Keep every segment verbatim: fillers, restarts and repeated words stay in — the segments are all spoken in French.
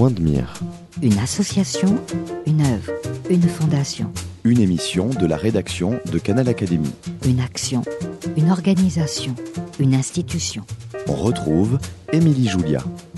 Point de mire. Une association, une œuvre, une fondation. Une émission de la rédaction de Canal Académie. Une action, une organisation, une institution. On retrouve Émilie Julia.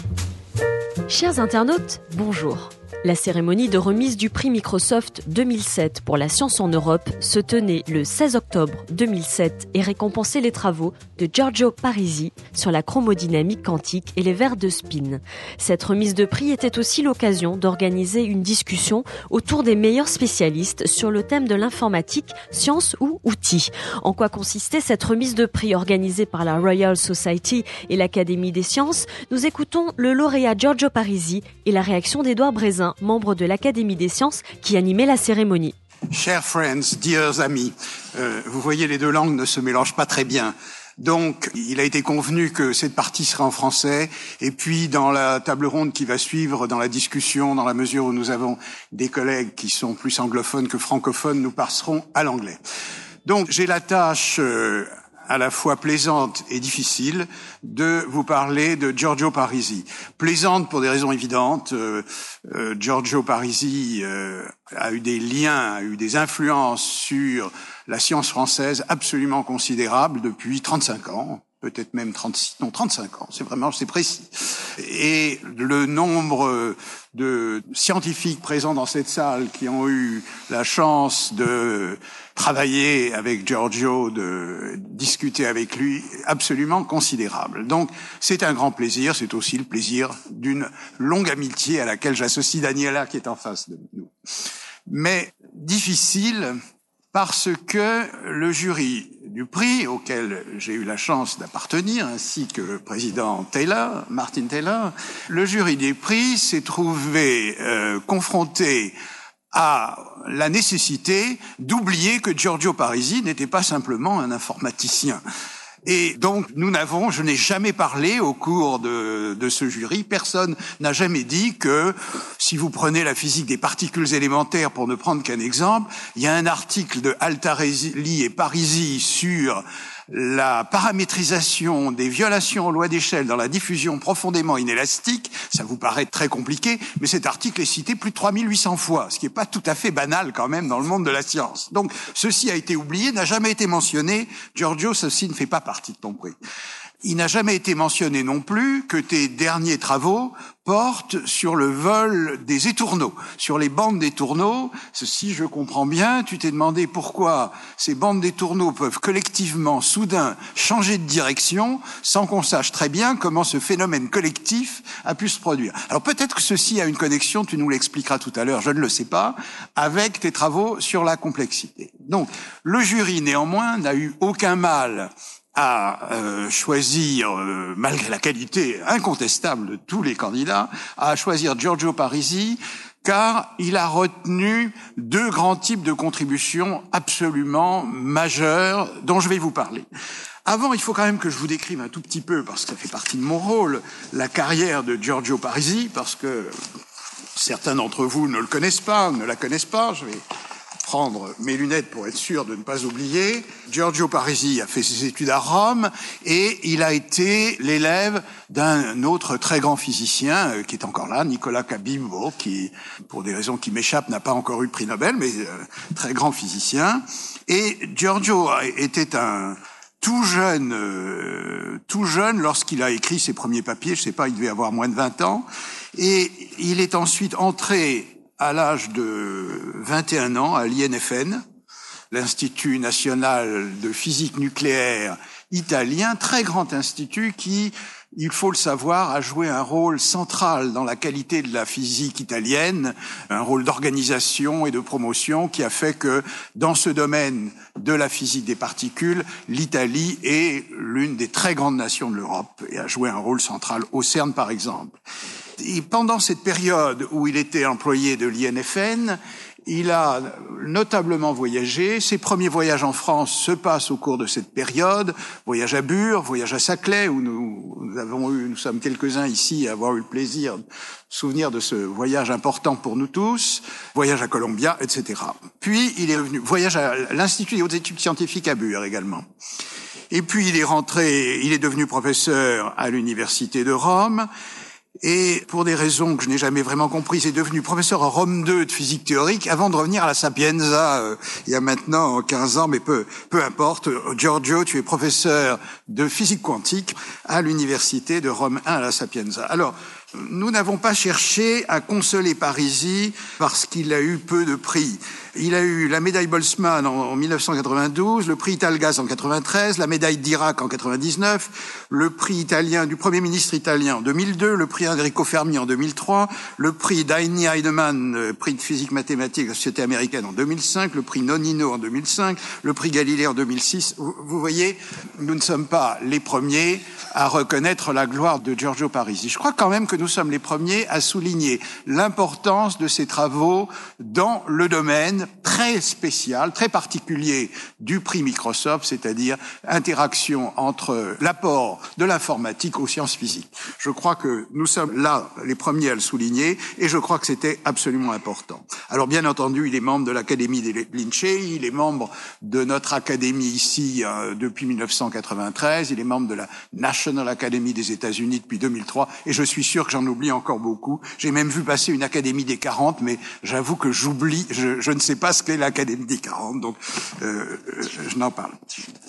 Chers internautes, bonjour. La cérémonie de remise du prix Microsoft deux mille sept pour la science en Europe se tenait le seize octobre deux mille sept et récompensait les travaux de Giorgio Parisi sur la chromodynamique quantique et les verres de spin. Cette remise de prix était aussi l'occasion d'organiser une discussion autour des meilleurs spécialistes sur le thème de l'informatique, science ou outils. En quoi consistait cette remise de prix organisée par la Royal Society et l'Académie des sciences? Nous écoutons le lauréat Giorgio Parisi et la réaction d'Édouard Brézin, membre de l'Académie des sciences, qui animait la cérémonie. Chers friends, dears amis, euh, vous voyez, les deux langues ne se mélangent pas très bien. Donc, il a été convenu que cette partie sera en français. Et puis, dans la table ronde qui va suivre, dans la discussion, dans la mesure où nous avons des collègues qui sont plus anglophones que francophones, nous passerons à l'anglais. Donc, j'ai la tâche euh, à la fois plaisante et difficile de vous parler de Giorgio Parisi. Plaisante pour des raisons évidentes. Euh, euh, Giorgio Parisi euh, a eu des liens, a eu des influences sur la science française absolument considérables depuis trente-cinq ans. Peut-être même trente-six, non, trente-cinq ans, c'est vraiment, c'est précis. Et le nombre de scientifiques présents dans cette salle qui ont eu la chance de travailler avec Giorgio, de discuter avec lui, absolument considérable. Donc, c'est un grand plaisir, c'est aussi le plaisir d'une longue amitié à laquelle j'associe Daniela qui est en face de nous. Mais difficile, parce que le jury du prix, auquel j'ai eu la chance d'appartenir, ainsi que le président Taylor, Martin Taylor, le jury du prix s'est trouvé euh, confronté à la nécessité d'oublier que Giorgio Parisi n'était pas simplement un informaticien. Et donc, nous n'avons, je n'ai jamais parlé au cours de, de ce jury, personne n'a jamais dit que, si vous prenez la physique des particules élémentaires, pour ne prendre qu'un exemple, il y a un article de Altarelli et Parisi sur la paramétrisation des violations aux lois d'échelle dans la diffusion profondément inélastique. Ça vous paraît très compliqué, mais cet article est cité plus de trois mille huit cents fois, ce qui n'est pas tout à fait banal quand même dans le monde de la science. Donc, ceci a été oublié, n'a jamais été mentionné. Giorgio, ceci ne fait pas partie de ton prix. Il n'a jamais été mentionné non plus que tes derniers travaux portent sur le vol des étourneaux, sur les bandes d'étourneaux. Si je comprends bien, tu t'es demandé pourquoi ces bandes d'étourneaux peuvent collectivement, soudain, changer de direction sans qu'on sache très bien comment ce phénomène collectif a pu se produire. Alors peut-être que ceci a une connexion, tu nous l'expliqueras tout à l'heure, je ne le sais pas, avec tes travaux sur la complexité. Donc, le jury, néanmoins, n'a eu aucun mal à euh, choisir, euh, malgré la qualité incontestable de tous les candidats, à choisir Giorgio Parisi, car il a retenu deux grands types de contributions absolument majeures dont je vais vous parler. Avant, il faut quand même que je vous décrive un tout petit peu, parce que ça fait partie de mon rôle, la carrière de Giorgio Parisi, parce que certains d'entre vous ne le connaissent pas, ne la connaissent pas. Je vais prendre mes lunettes pour être sûr de ne pas oublier. Giorgio Parisi a fait ses études à Rome et il a été l'élève d'un autre très grand physicien euh, qui est encore là, Nicolas Cabimbo, qui, pour des raisons qui m'échappent, n'a pas encore eu le prix Nobel, mais euh, très grand physicien. Et Giorgio était un tout jeune, euh, tout jeune lorsqu'il a écrit ses premiers papiers. Je sais pas, il devait avoir moins de vingt ans. Et il est ensuite entré à l'âge de vingt et un ans à l'I N F N, l'Institut national de physique nucléaire italien, très grand institut qui, il faut le savoir, a joué un rôle central dans la qualité de la physique italienne, un rôle d'organisation et de promotion qui a fait que, dans ce domaine de la physique des particules, l'Italie est l'une des très grandes nations de l'Europe et a joué un rôle central au CERN, par exemple. Et pendant cette période où il était employé de l'I N F N, il a notablement voyagé. Ses premiers voyages en France se passent au cours de cette période. Voyage à Bure, voyage à Saclay, où nous, nous avons eu, nous sommes quelques-uns ici à avoir eu le plaisir de souvenir de ce voyage important pour nous tous. Voyage à Columbia, et cetera. Puis il est revenu, voyage à l'Institut des hautes études scientifiques à Bure également. Et puis il est rentré, il est devenu professeur à l'Université de Rome. Et pour des raisons que je n'ai jamais vraiment comprises, est devenu professeur à Rome deux de physique théorique avant de revenir à la Sapienza euh, il y a maintenant quinze ans, mais peu, peu importe. Giorgio, tu es professeur de physique quantique à l'université de Rome un à la Sapienza. Alors, nous n'avons pas cherché à consoler Parisi parce qu'il a eu peu de prix. Il a eu la médaille Boltzmann en mille neuf cent quatre-vingt-douze, le prix Italgas en quatre-vingt-treize, la médaille Dirac en quatre-vingt-dix-neuf, le prix italien du Premier ministre italien en deux mille deux, le prix Enrico Fermi en deux mille trois, le prix d'Heini Heidemann, prix de physique mathématique de la Société américaine en deux mille cinq, le prix Nonino en deux mille cinq, le prix Galilée en deux mille six. Vous, vous voyez, nous ne sommes pas les premiers à reconnaître la gloire de Giorgio Parisi. Je crois quand même que nous sommes les premiers à souligner l'importance de ses travaux dans le domaine très spécial, très particulier du prix Microsoft, c'est-à-dire interaction entre l'apport de l'informatique aux sciences physiques. Je crois que nous sommes là les premiers à le souligner et je crois que c'était absolument important. Alors bien entendu, il est membre de l'Académie des Lincei, il est membre de notre académie ici euh, depuis mille neuf cent quatre-vingt-treize, il est membre de la National Academy des États-Unis depuis deux mille trois et je suis sûr que j'en oublie encore beaucoup. J'ai même vu passer une Académie des quarante, mais j'avoue que j'oublie, je, je ne sais pas ce qu'est l'Académie des quarante, donc euh, je n'en parle.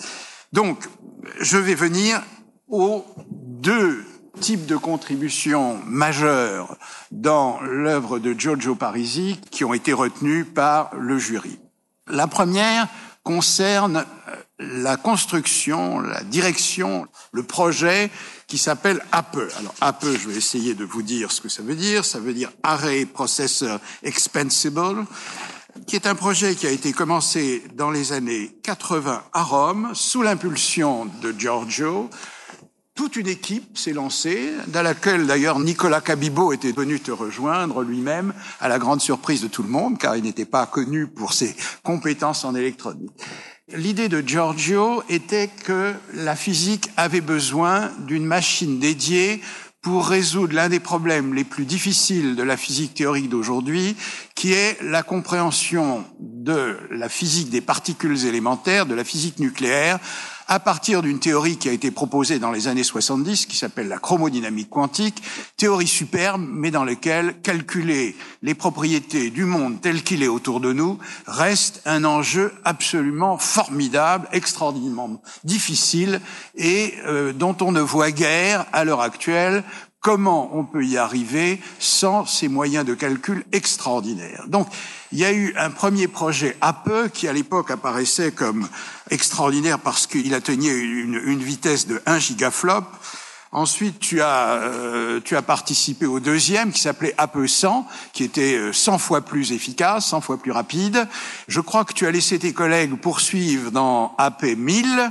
Donc, je vais venir aux deux types de contributions majeures dans l'œuvre de Giorgio Parisi qui ont été retenues par le jury. La première concerne la construction, la direction, le projet qui s'appelle A P E. Alors A P E, je vais essayer de vous dire ce que ça veut dire. Ça veut dire Array Processor Expansible, qui est un projet qui a été commencé dans les années quatre-vingts à Rome, sous l'impulsion de Giorgio. Toute une équipe s'est lancée, dans laquelle d'ailleurs Nicolas Cabibbo était venu te rejoindre lui-même, à la grande surprise de tout le monde, car il n'était pas connu pour ses compétences en électronique. L'idée de Giorgio était que la physique avait besoin d'une machine dédiée pour résoudre l'un des problèmes les plus difficiles de la physique théorique d'aujourd'hui, qui est la compréhension de la physique des particules élémentaires, de la physique nucléaire, à partir d'une théorie qui a été proposée dans les années soixante-dix, qui s'appelle la chromodynamique quantique, théorie superbe, mais dans laquelle calculer les propriétés du monde tel qu'il est autour de nous reste un enjeu absolument formidable, extraordinairement difficile, et euh, dont on ne voit guère, à l'heure actuelle, comment on peut y arriver sans ces moyens de calcul extraordinaires. Donc, il y a eu un premier projet A P E qui, à l'époque, apparaissait comme extraordinaire parce qu'il atteignait une, une vitesse de un gigaflop. Ensuite, tu as, euh, tu as participé au deuxième qui s'appelait A P E cent, qui était cent fois plus efficace, cent fois plus rapide. Je crois que tu as laissé tes collègues poursuivre dans A P E mille,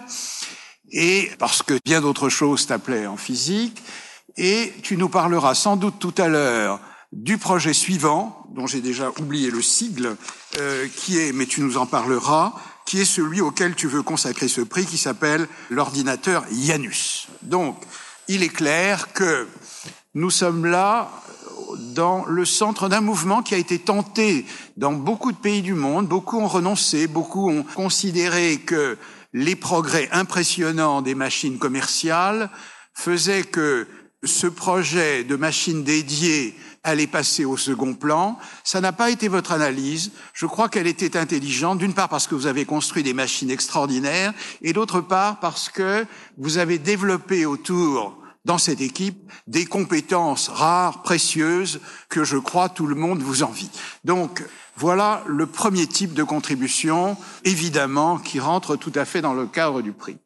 et parce que bien d'autres choses t'appelaient en physique. Et tu nous parleras sans doute tout à l'heure du projet suivant, dont j'ai déjà oublié le sigle, euh, qui est, mais tu nous en parleras, qui est celui auquel tu veux consacrer ce prix, qui s'appelle l'ordinateur Janus. Donc, il est clair que nous sommes là dans le centre d'un mouvement qui a été tenté dans beaucoup de pays du monde. Beaucoup ont renoncé, beaucoup ont considéré que les progrès impressionnants des machines commerciales faisaient que ce projet de machine dédiée allait passer au second plan. Ça n'a pas été votre analyse. Je crois qu'elle était intelligente, d'une part parce que vous avez construit des machines extraordinaires, et d'autre part parce que vous avez développé autour, dans cette équipe, des compétences rares, précieuses, que je crois tout le monde vous envie. Donc, voilà le premier type de contribution, évidemment, qui rentre tout à fait dans le cadre du prix.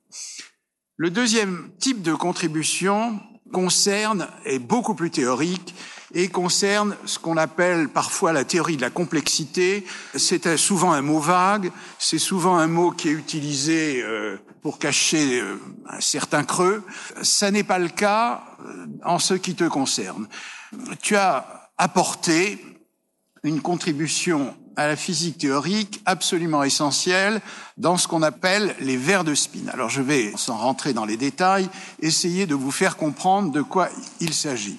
Le deuxième type de contribution concerne, est beaucoup plus théorique, et concerne ce qu'on appelle parfois la théorie de la complexité. C'est souvent un mot vague, c'est souvent un mot qui est utilisé euh, pour cacher euh, un certain creux. Ça n'est pas le cas en ce qui te concerne. Tu as apporté une contribution à la physique théorique absolument essentielle dans ce qu'on appelle les verres de spin. Alors je vais, sans rentrer dans les détails, essayer de vous faire comprendre de quoi il s'agit.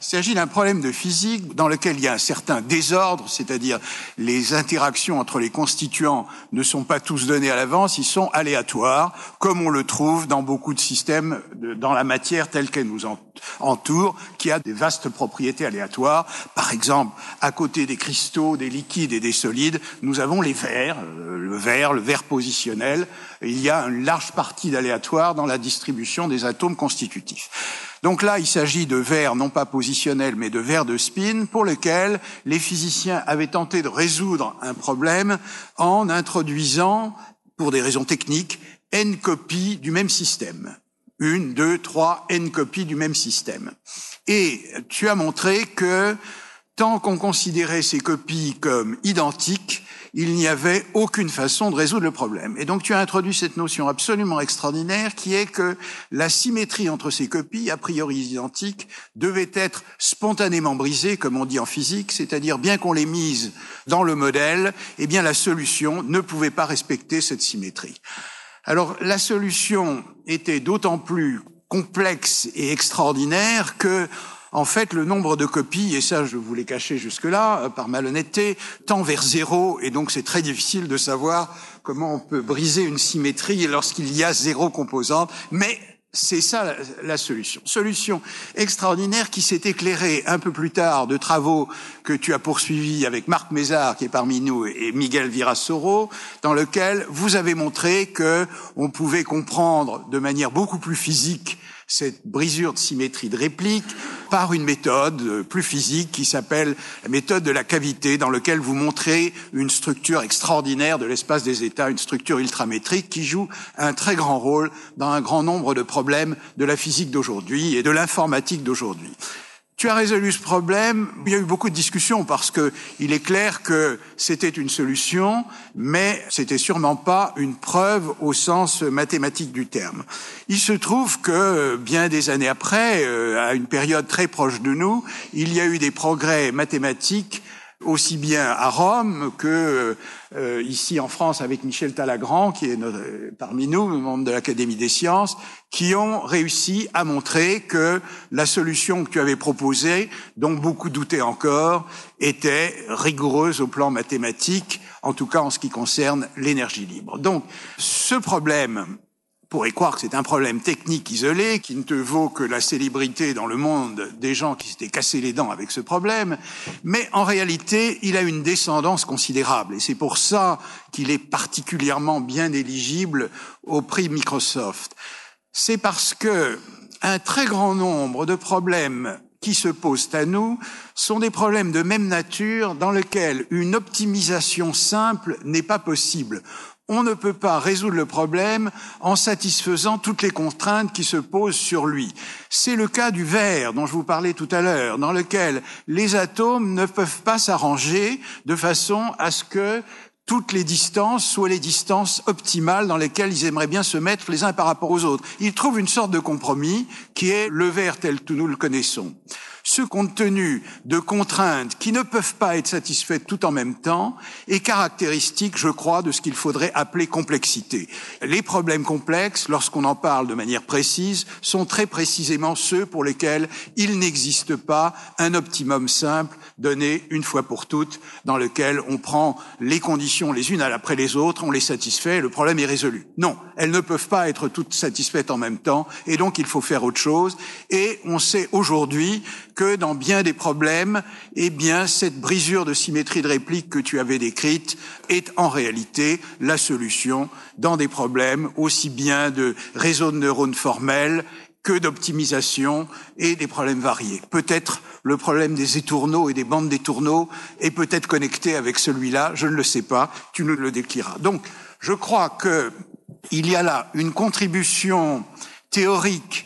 s'agit d'un problème de physique dans lequel il y a un certain désordre, c'est-à-dire les interactions entre les constituants ne sont pas tous donnés à l'avance, ils sont aléatoires, comme on le trouve dans beaucoup de systèmes de, dans la matière telle qu'elle nous entoure, qui a des vastes propriétés aléatoires. Par exemple, à côté des cristaux, des liquides et des solides, nous avons les verres, le verre, le verre positionnel. Il y a une large partie d'aléatoire dans la distribution des atomes constitutifs. Donc là, il s'agit de verres non pas positionnels, mais de verres de spin, pour lesquels les physiciens avaient tenté de résoudre un problème en introduisant, pour des raisons techniques, n copies du même système. Une, deux, trois, n copies du même système. Et tu as montré que, tant qu'on considérait ces copies comme identiques, il n'y avait aucune façon de résoudre le problème. Et donc tu as introduit cette notion absolument extraordinaire qui est que la symétrie entre ces copies, a priori identiques, devait être spontanément brisée, comme on dit en physique, c'est-à-dire bien qu'on les mise dans le modèle, eh bien la solution ne pouvait pas respecter cette symétrie. Alors la solution était d'autant plus complexe et extraordinaire que en fait, le nombre de copies, et ça je vous l'ai caché jusque-là, euh, par malhonnêteté, tend vers zéro, et donc c'est très difficile de savoir comment on peut briser une symétrie lorsqu'il y a zéro composante, mais c'est ça la, la solution. Solution extraordinaire qui s'est éclairée un peu plus tard de travaux que tu as poursuivis avec Marc Mézard, qui est parmi nous, et Miguel Virasoro, dans lequel vous avez montré que on pouvait comprendre de manière beaucoup plus physique cette brisure de symétrie de réplique par une méthode plus physique qui s'appelle la méthode de la cavité, dans laquelle vous montrez une structure extraordinaire de l'espace des états, une structure ultramétrique qui joue un très grand rôle dans un grand nombre de problèmes de la physique d'aujourd'hui et de l'informatique d'aujourd'hui. Tu as résolu ce problème, il y a eu beaucoup de discussions parce que il est clair que c'était une solution, mais c'était sûrement pas une preuve au sens mathématique du terme. Il se trouve que bien des années après, à une période très proche de nous, il y a eu des progrès mathématiques aussi bien à Rome que euh, ici en France avec Michel Talagrand, qui est notre, parmi nous, membre de l'Académie des sciences, qui ont réussi à montrer que la solution que tu avais proposée, dont beaucoup doutaient encore, était rigoureuse au plan mathématique, en tout cas en ce qui concerne l'énergie libre. Donc, ce problème, on pourrait croire que c'est un problème technique isolé qui ne te vaut que la célébrité dans le monde des gens qui s'étaient cassés les dents avec ce problème, mais en réalité, il a une descendance considérable et c'est pour ça qu'il est particulièrement bien éligible au prix Microsoft. C'est parce que un très grand nombre de problèmes qui se posent à nous sont des problèmes de même nature dans lesquels une optimisation simple n'est pas possible. On ne peut pas résoudre le problème en satisfaisant toutes les contraintes qui se posent sur lui. C'est le cas du verre dont je vous parlais tout à l'heure, dans lequel les atomes ne peuvent pas s'arranger de façon à ce que toutes les distances soient les distances optimales dans lesquelles ils aimeraient bien se mettre les uns par rapport aux autres. Ils trouvent une sorte de compromis qui est le verre tel que nous le connaissons. Ce compte tenu de contraintes qui ne peuvent pas être satisfaites tout en même temps est caractéristique, je crois, de ce qu'il faudrait appeler complexité. Les problèmes complexes, lorsqu'on en parle de manière précise, sont très précisément ceux pour lesquels il n'existe pas un optimum simple donné une fois pour toutes, dans lequel on prend les conditions les unes après les autres, on les satisfait et le problème est résolu. Non, elles ne peuvent pas être toutes satisfaites en même temps et donc il faut faire autre chose. Et on sait aujourd'hui que dans bien des problèmes, eh bien, cette brisure de symétrie de réplique que tu avais décrite est en réalité la solution dans des problèmes aussi bien de réseaux de neurones formels que d'optimisation et des problèmes variés. Peut-être le problème des étourneaux et des bandes d'étourneaux est peut-être connecté avec celui-là, je ne le sais pas, tu nous le déclineras. Donc, je crois que il y a là une contribution théorique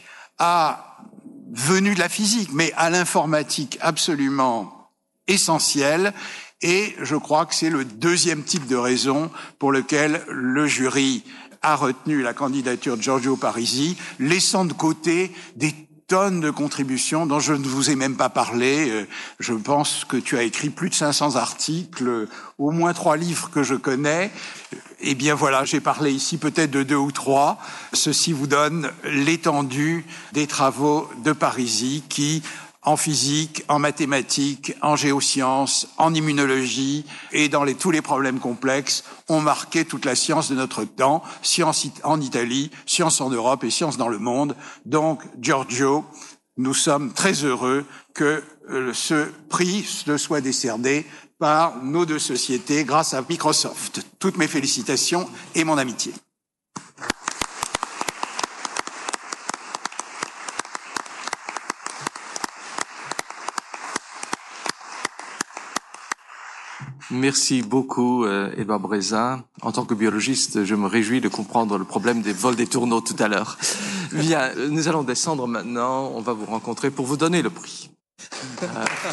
à venue de la physique, mais à l'informatique absolument essentielle. Et je crois que c'est le deuxième type de raison pour lequel le jury a retenu la candidature de Giorgio Parisi, laissant de côté des tonnes de contributions dont je ne vous ai même pas parlé. Je pense que tu as écrit plus de cinq cents articles, au moins trois livres que je connais. Eh bien voilà, j'ai parlé ici peut-être de deux ou trois. Ceci vous donne l'étendue des travaux de Parisi qui, en physique, en mathématiques, en géosciences, en immunologie et dans les, tous les problèmes complexes ont marqué toute la science de notre temps, science en Italie, science en Europe et science dans le monde. Donc, Giorgio, nous sommes très heureux que euh, ce prix le soit décerné par nos deux sociétés grâce à Microsoft. Toutes mes félicitations et mon amitié. Merci beaucoup, euh, Edouard Breza. En tant que biologiste, je me réjouis de comprendre le problème des vols des tourneaux tout à l'heure. Bien, nous allons descendre maintenant. On va vous rencontrer pour vous donner le prix. Euh...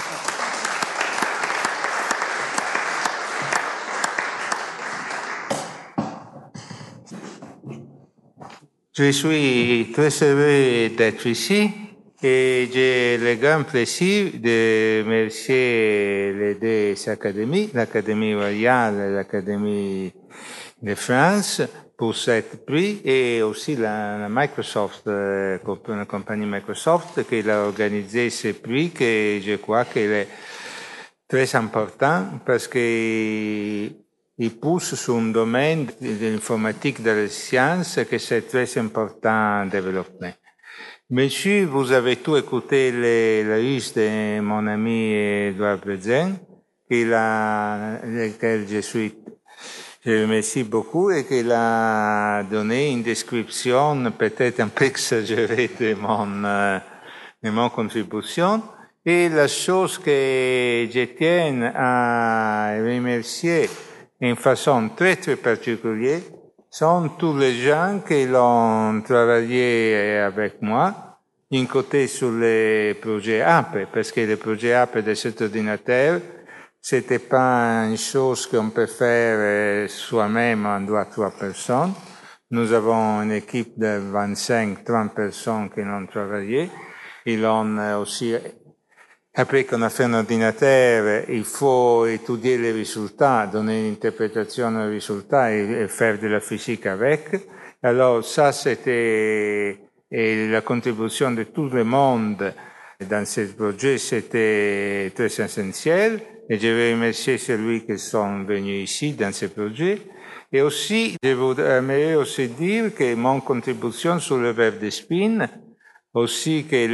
Je suis très heureux d'être ici. Et j'ai le grand plaisir de remercier les deux académies, l'Académie royale et l'Académie de France, pour cet prix, et aussi la, la Microsoft, la compagnie Microsoft, qui a organisé ce prix, que je crois qu'il est très important, parce qu'il pousse sur un domaine de l'informatique, de la science, que c'est très important à développer. Monsieur, vous avez tout écouté les, la liste de mon ami Edouard Breza, qu'il a, lequel je suis, je remercie beaucoup et qu'il a donné une description peut-être un peu exagérée de mon, euh, de mon contribution. Et la chose que je tiens à remercier d'une façon très très particulière, sont tous les gens qui l'ont travaillé avec moi, d'un côté sur les projets A P E, parce que le projet A P E de cet ordinateur, c'était pas une chose qu'on peut faire soi-même en deux à trois personnes. Nous avons une équipe de vingt-cinq, trente personnes qui l'ont travaillé. Ils l'ont aussi. Après qu'on a fait un ordinateur, il faut étudier les résultats, donner une interprétation aux résultats et, et faire de la physique avec. Alors ça, c'était et la contribution de tout le monde dans ce projet, c'était très essentiel. Et je veux remercier celui qui sont venus ici dans ce projet. Et aussi, je voudrais aussi dire que mon contribution sur le verbe de spin, aussi qu'elle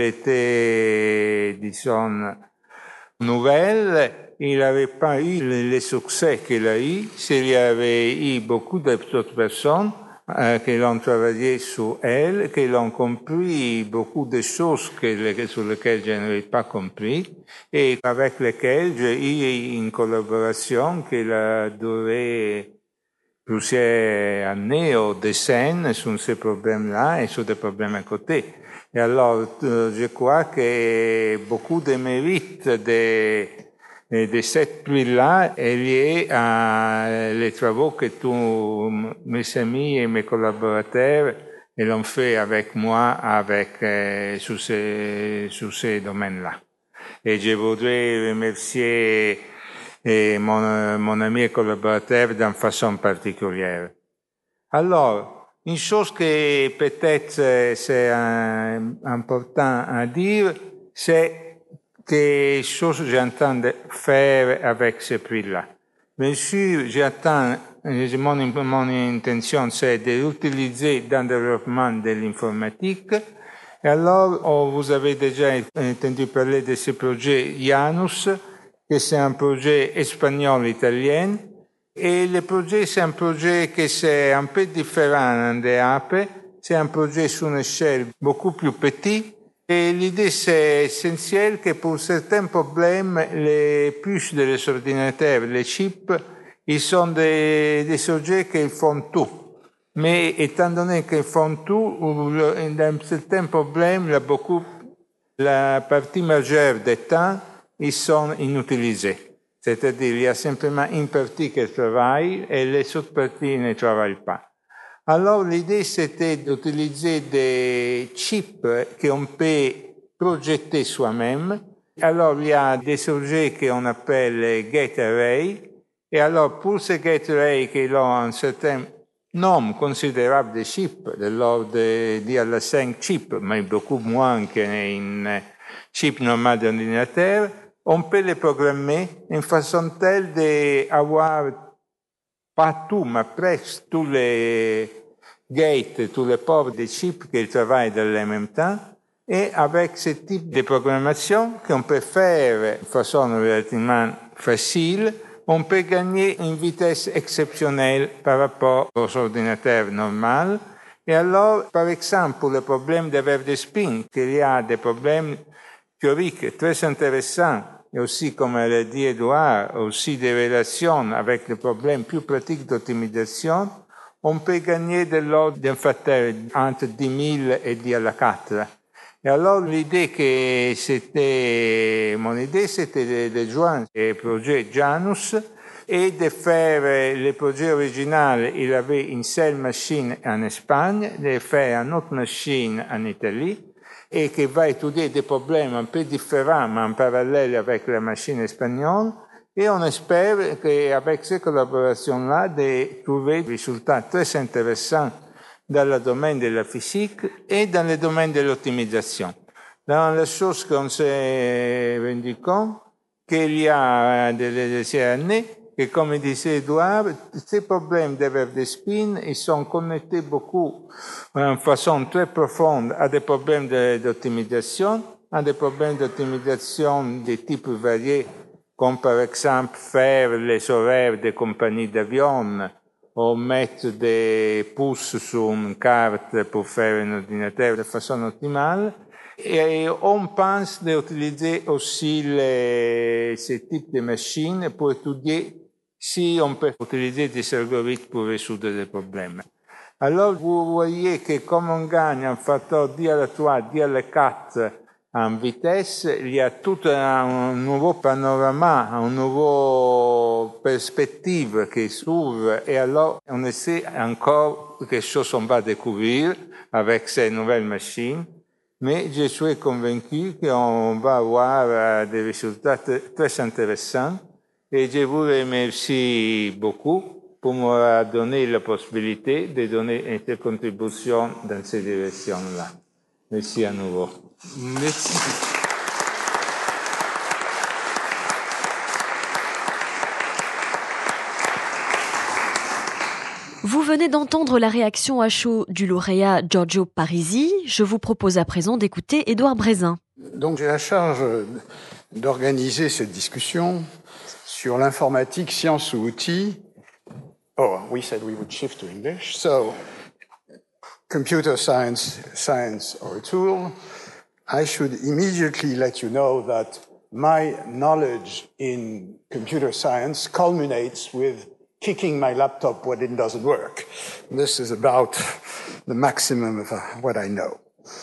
était, disons, nouvelle, il n'avait pas eu le succès qu'il a eu s'il y avait eu beaucoup d'autres personnes euh, qui l'ont travaillé sur elle, qui l'ont compris beaucoup de choses que, sur lesquelles je n'avais pas compris, et avec lesquelles j'ai eu une collaboration qui a duré plusieurs années ou décennies sur ces problèmes-là et sur des problèmes à côté. Et alors, je crois que beaucoup de mérites de, de cette prix-là est lié à les travaux que tous mes amis et mes collaborateurs l'ont fait avec moi avec, euh, sur ces, sur ces domaines-là. Et je voudrais remercier eh, mon, mon ami et collaborateur d'une façon particulière. Alors, une chose que peut-être c'est un, important à dire, c'est que chose j'entends faire avec ce prix-là. Bien sûr, j'attends, mon, mon intention c'est de l'utiliser dans le développement de l'informatique. Et alors, oh, vous avez déjà entendu parler de ce projet Janus, que c'est un projet espagnol-italien. Et le projet, c'est un projet qui c'est un peu différent des A P E. C'est un projet sur une échelle beaucoup plus petite. Et l'idée, c'est essentiel que pour certains problèmes, les puces des ordinateurs, les chips, ils sont des, des objets qui font tout. Mais étant donné qu'ils font tout, dans certains problèmes, là, beaucoup, la partie majeure des temps, ils sont inutilisés. C'est-à-dire, il y a simplement une partie qui travaille et les autres parties ne travaillent pas. Alors, l'idée, c'était d'utiliser des chips qu'on peut projeter soi-même. Alors, il y a des objets qu'on appelle les gate array. Et alors, pour ces gate array qui ont un certain nombre considérable de chips, de l'ordre d'I L cinq chips, mais beaucoup moins qu'un chip normal d'ordinateur, on peut les programmer en façon telle d'avoir pas tout, mais presque tous les gates, tous les ports des chips qui travaillent dans le même temps. Et avec ce type de programmation qu'on peut faire de façon relativement facile, on peut gagner une vitesse exceptionnelle par rapport aux ordinateurs normaux. Et alors, par exemple, pour le problème de verre de spin, qu'il y a des problèmes théoriques très intéressants, et aussi, comme l'a dit Edouard, aussi des relations avec les problèmes plus pratiques d'optimisation, on peut gagner de l'ordre d'un facteur entre dix mille et dix à la quatre. Et alors, l'idée que c'était, mon idée, c'était de, de joindre le projet Janus et de faire le projet original. Il avait une seule machine en Espagne, de faire une autre machine en Italie, et qui va étudier des problèmes un peu différents, mais en parallèle avec la machine espagnole. Et on espère qu'avec ces collaborations-là, de trouver des résultats très intéressants dans le domaine de la physique et dans le domaine de l'optimisation. Dans les choses qu'on s'est rendu compte, qu'il y a des années, que comme disait Edouard, ces problèmes de verre de spin, ils sont connectés beaucoup, en façon très profonde, à des problèmes d'optimisation, à des problèmes d'optimisation de types variés, comme par exemple faire les horaires des compagnies d'avions, ou mettre des pouces sur une carte pour faire un ordinateur de façon optimale. Et on pense d'utiliser aussi les, ce type de machines pour étudier si on peut utiliser des algorithmes pour résoudre des problèmes. Alors, vous voyez que comme on gagne un facteur dix à la trois, dix à la quatre en vitesse, il y a tout un nouveau panorama, une nouvelle perspective qui s'ouvre, et alors on essaie encore quelque chose qu'on va découvrir avec ces nouvelles machines, mais je suis convaincu qu'on va avoir des résultats très intéressants, et je vous remercie beaucoup pour me donner la possibilité de donner une contribution dans cette direction-là. Merci à nouveau. Merci. Vous venez d'entendre la réaction à chaud du lauréat Giorgio Parisi. Je vous propose à présent d'écouter Édouard Brézin. Donc j'ai la charge d'organiser cette discussion sur l'informatique, science ou outils. Oh, we said we would shift to English. So, computer science, science or a tool. I should immediately let you know that my knowledge in computer science culminates with kicking my laptop when it doesn't work. This is about the maximum of what I know.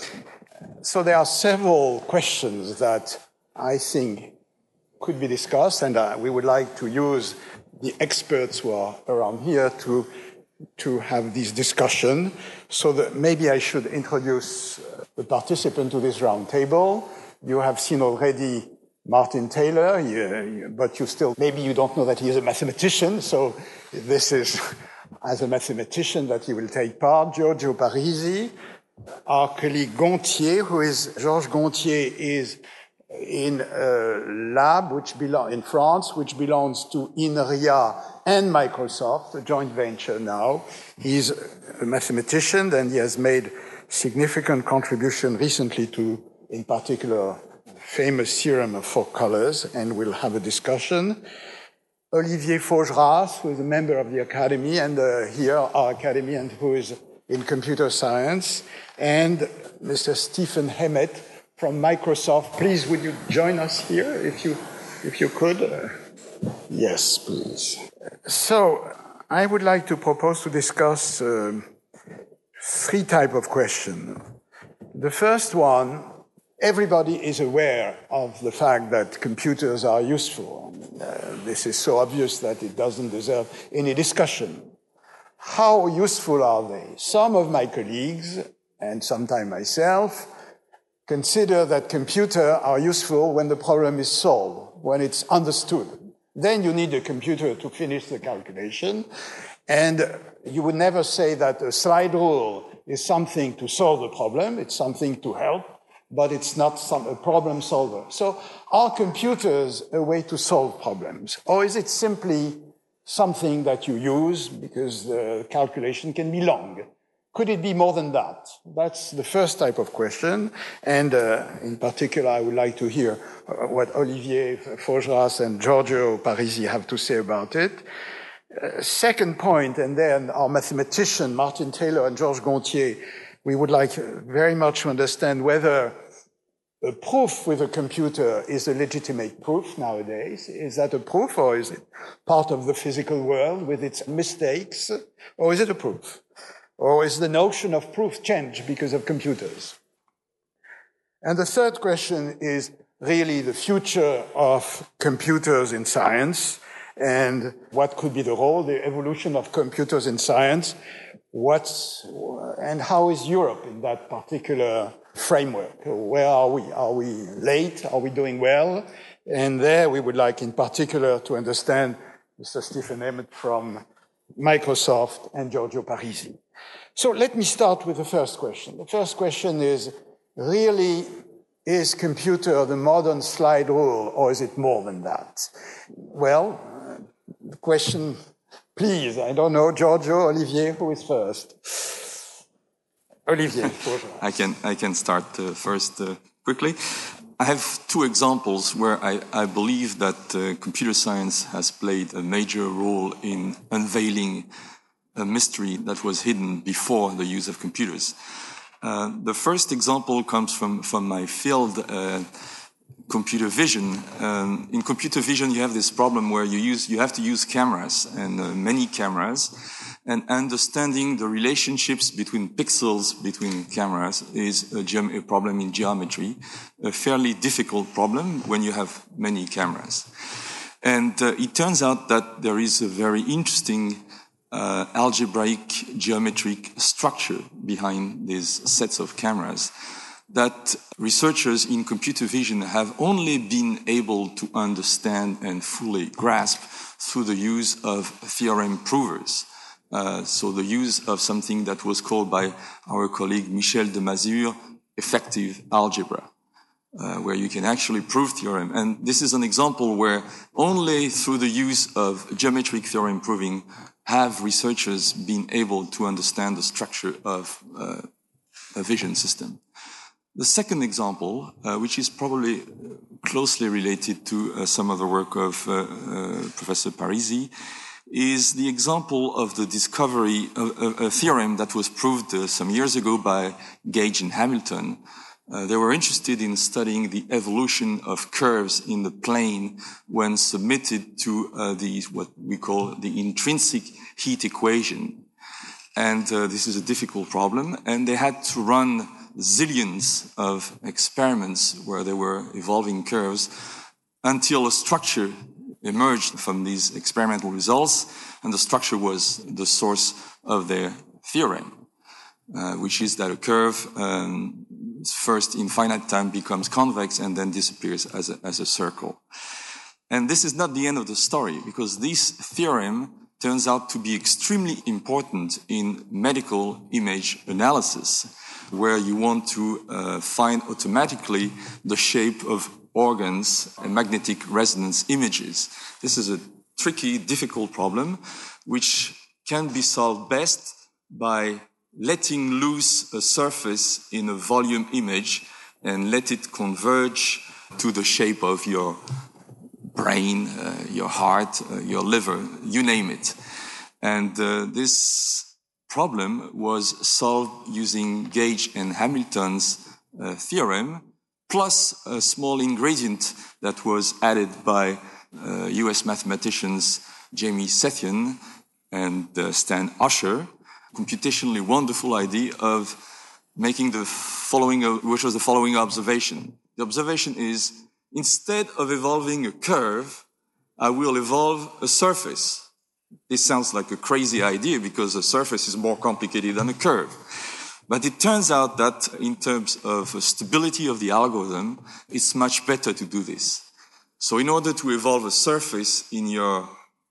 So there are several questions that I think could be discussed, and uh, we would like to use the experts who are around here to to have this discussion. So that maybe I should introduce the participant to this round table. You have seen already Martin Taylor, you, but you still, maybe you don't know that he is a mathematician, so this is as a mathematician that he will take part. Giorgio Parisi, our colleague Gontier, who is, Georges Gontier is in a lab which belong in France, which belongs to INRIA and Microsoft, a joint venture now. He's a mathematician, and he has made significant contribution recently to, in particular, famous theorem of four colors, and we'll have a discussion. Olivier Faugeras, who is a member of the Academy, and uh, here our Academy, and who is in computer science, and Mister Stephen Hemmett from Microsoft. Please, would you join us here, if you, if you could? Uh, yes, please. So, I would like to propose to discuss uh, three types of questions. The first one, everybody is aware of the fact that computers are useful. Uh, this is so obvious that it doesn't deserve any discussion. How useful are they? Some of my colleagues, and sometimes myself, consider that computers are useful when the problem is solved, when it's understood. Then you need a computer to finish the calculation. And you would never say that a slide rule is something to solve a problem, it's something to help, but it's not some, a problem solver. So are computers a way to solve problems? Or is it simply something that you use because the calculation can be long? Could it be more than that? That's the first type of question. And uh, in particular, I would like to hear uh, what Olivier Faugeras and Giorgio Parisi have to say about it. Uh, second point, and then our mathematician, Martin Taylor and Georges Gontier, we would like very much to understand whether a proof with a computer is a legitimate proof nowadays. Is that a proof, or is it part of the physical world with its mistakes? Or is it a proof? Or is the notion of proof changed because of computers? And the third question is really the future of computers in science, and what could be the role, the evolution of computers in science, what's, and how is Europe in that particular framework? Where are we? Are we late? Are we doing well? And there we would like in particular to understand Mister Stephen Emmett from Microsoft and Giorgio Parisi. So let me start with the first question. The first question is, really, is computer the modern slide rule, or is it more than that? Well, uh, the question, please, I don't know, Giorgio, Olivier, who is first? Olivier. I can I can start uh, first uh, quickly. I have two examples where I, I believe that uh, computer science has played a major role in unveiling a mystery that was hidden before the use of computers. Uh, the first example comes from, from my field, uh, computer vision. Um, in computer vision, you have this problem where you use, you have to use cameras, and uh, many cameras, and understanding the relationships between pixels between cameras is a, geom- a problem in geometry, a fairly difficult problem when you have many cameras. And uh, it turns out that there is a very interesting Uh, algebraic geometric structure behind these sets of cameras that researchers in computer vision have only been able to understand and fully grasp through the use of theorem provers. Uh, so the use of something that was called by our colleague Michel de Mazure effective algebra, uh, where you can actually prove theorem. And this is an example where only through the use of geometric theorem proving have researchers been able to understand the structure of uh, a vision system. The second example, uh, which is probably closely related to uh, some of the work of uh, uh, Professor Parisi, is the example of the discovery of a, a theorem that was proved uh, some years ago by Gage and Hamilton. Uh, they were interested in studying the evolution of curves in the plane when submitted to uh, the what we call the intrinsic heat equation. And uh, this is a difficult problem, and they had to run zillions of experiments where they were evolving curves until a structure emerged from these experimental results, and the structure was the source of their theorem, uh, which is that a curve um, first in finite time becomes convex and then disappears as a, as a circle. And this is not the end of the story, because this theorem turns out to be extremely important in medical image analysis, where you want to uh, find automatically the shape of organs and magnetic resonance images. This is a tricky, difficult problem, which can be solved best by letting loose a surface in a volume image and let it converge to the shape of your brain, uh, your heart, uh, your liver, you name it. And uh, this problem was solved using Gage and Hamilton's uh, theorem, plus a small ingredient that was added by uh, U S mathematicians Jamie Sethian and uh, Stan Usher, computationally wonderful idea of making the following, which was the following observation. The observation is, instead of evolving a curve, I will evolve a surface. This sounds like a crazy idea because a surface is more complicated than a curve. But it turns out that in terms of stability of the algorithm, it's much better to do this. So in order to evolve a surface in your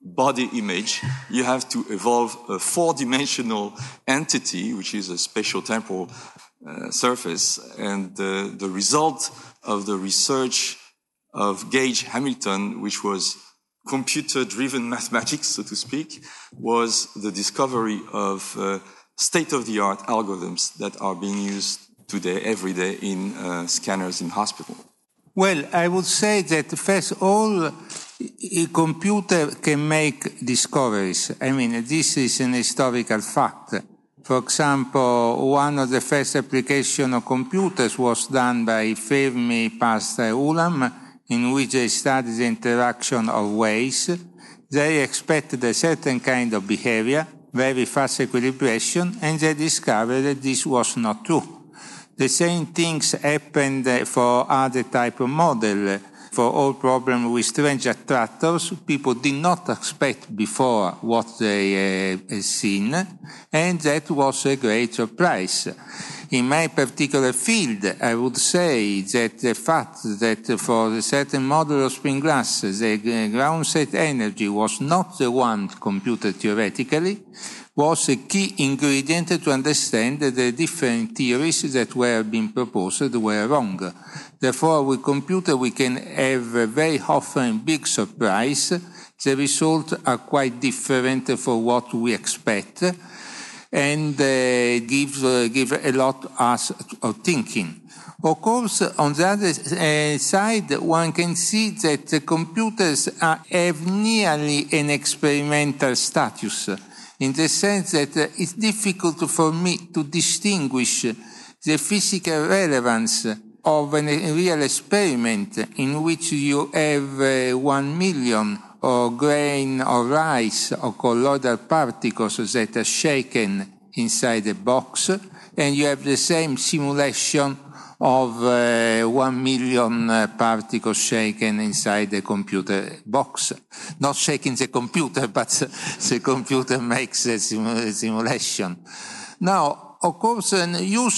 body image, you have to evolve a four-dimensional entity, which is a spatial-temporal uh, surface. And uh, the result of the research of Gage Hamilton, which was computer-driven mathematics, so to speak, was the discovery of uh, state-of-the-art algorithms that are being used today, every day, in uh, scanners in hospital. Well, I would say that first of all, a computer can make discoveries. I mean, this is an historical fact. For example, one of the first applications of computers was done by Fermi, Pascal, Ulam, in which they studied the interaction of waves. They expected a certain kind of behavior, very fast equilibration, and they discovered that this was not true. The same things happened for other type of model. For all problems with strange attractors, people did not expect before what they uh, seen, and that was a great surprise. In my particular field, I would say that the fact that for a certain model of spin glass, the ground state energy was not the one computed theoretically, was a key ingredient to understand that the different theories that were being proposed were wrong. Therefore, with computer we can have a very often big surprise. The results are quite different from what we expect, and uh, give, uh, give a lot us of thinking. Of course, on the other uh, side, one can see that the computers are, have nearly an experimental status, in the sense that uh, it's difficult for me to distinguish the physical relevance of a real experiment in which you have uh, one million of grain of rice or colloidal particles that are shaken inside a box, and you have the same simulation of uh, one million uh, particles shaken inside the computer box. Not shaking the computer, but the computer makes the sim- simulation. Now, of course, uh,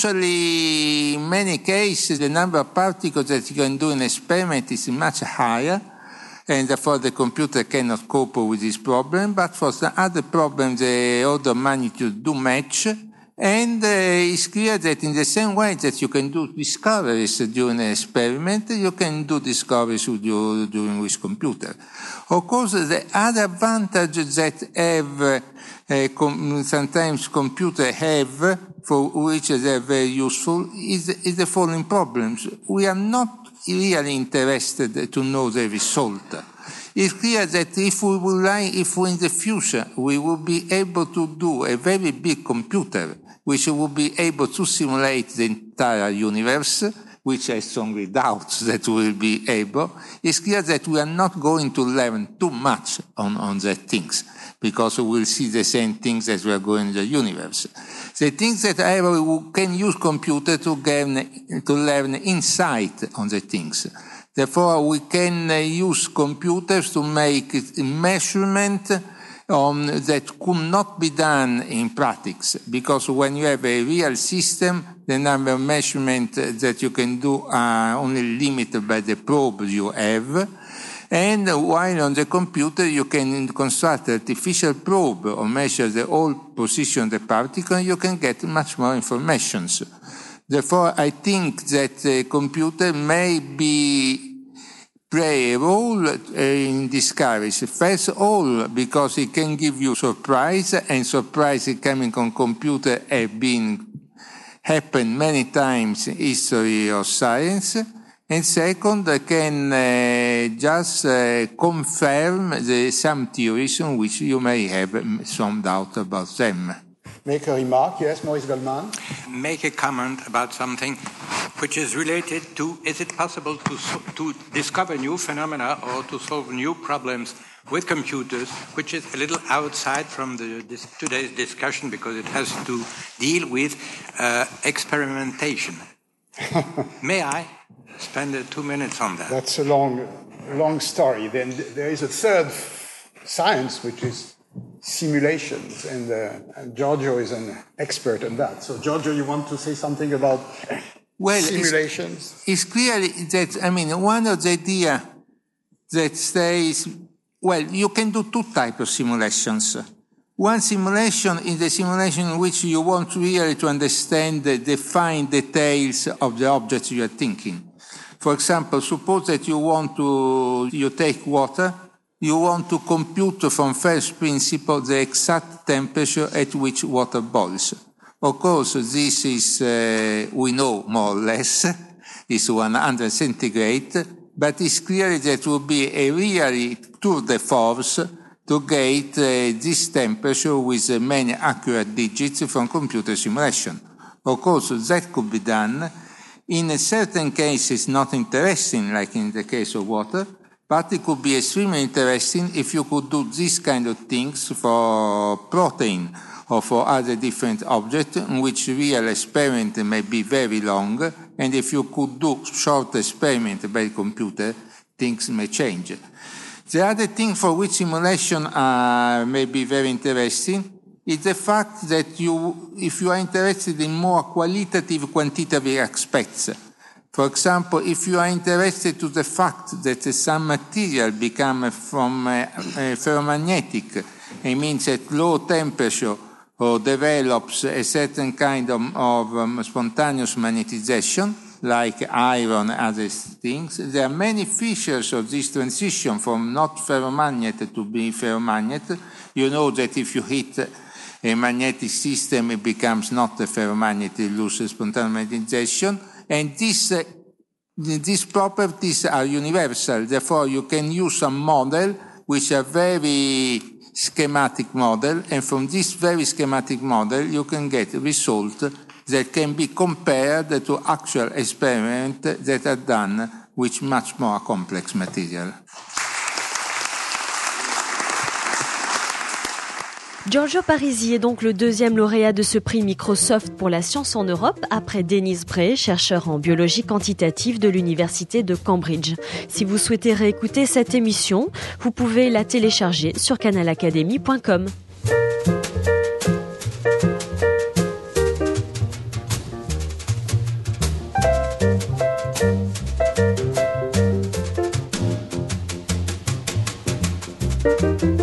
usually in many cases, the number of particles that you can do in an experiment is much higher, and therefore the computer cannot cope with this problem. But for the other problems, the order of magnitude do match. And uh, it's clear that in the same way that you can do discoveries during an experiment, you can do discoveries with your, during with computer. Of course, the other advantage that have uh, uh, com- sometimes computer have, for which they are very useful, is, is the following problems. We are not really interested to know the result. It's clear that if we will like, if we in the future we will be able to do a very big computer, which will be able to simulate the entire universe, which I strongly doubt that we will be able, it's clear that we are not going to learn too much on, on the things, because we will see the same things as we are going in the universe. The things that however we can use computer to gain, to learn insight on the things. Therefore, we can uh, use computers to make measurement um, that could not be done in practice, because when you have a real system, the number of measurements that you can do are only limited by the probe you have. And while on the computer, you can construct an artificial probe or measure the whole position of the particle, and you can get much more information. Therefore, I think that the computer may be play a role in discoveries. First of all, because it can give you surprise, and surprise coming on computer have been happened many times in history of science. And second, can uh, just uh, confirm the, some theories on which you may have some doubt about them. Make a remark, yes, Maurice Goldman. Make a comment about something which is related to, is it possible to, to discover new phenomena or to solve new problems with computers, which is a little outside from the, this, today's discussion, because it has to deal with uh, experimentation. May I spend uh, two minutes on that? That's a long, long story. Then there is a third science, which is simulations, and, uh, and Giorgio is an expert in that. So, Giorgio, you want to say something about well, simulations? It's, it's clear that, I mean, one of the ideas that stays well, you can do two types of simulations. One simulation is the simulation in which you want really to understand the, the fine details of the object you are thinking. For example, suppose that you want to, you take water, you want to compute from first principle the exact temperature at which water boils. Of course, this is, uh, we know more or less, is one hundred centigrade, but it's clear that it will be a really tour de force to get uh, this temperature with uh, many accurate digits from computer simulation. Of course, that could be done. In certain cases, not interesting, like in the case of water, but it could be extremely interesting if you could do this kind of things for protein or for other different objects in which real experiment may be very long, and if you could do short experiment by computer, things may change. The other thing for which simulation uh, may be very interesting is the fact that you, if you are interested in more qualitative, quantitative aspects, for example, if you are interested to the fact that some material become from uh, uh, ferromagnetic, it means at low temperature or develops a certain kind of, of um, spontaneous magnetization, like iron and other things. There are many features of this transition from not ferromagnet to be ferromagnet. You know that if you hit a magnetic system, it becomes not a ferromagnet, it loses spontaneous magnetization. And this, uh, these properties are universal. Therefore, you can use some model which are very schematic model, and from this very schematic model, you can get results that can be compared to actual experiments that are done with much more complex material. Giorgio Parisi est donc le deuxième lauréat de ce prix Microsoft pour la science en Europe, après Denis Bray, chercheur en biologie quantitative de l'université de Cambridge. Si vous souhaitez réécouter cette émission, vous pouvez la télécharger sur canal academy point com. Thank you.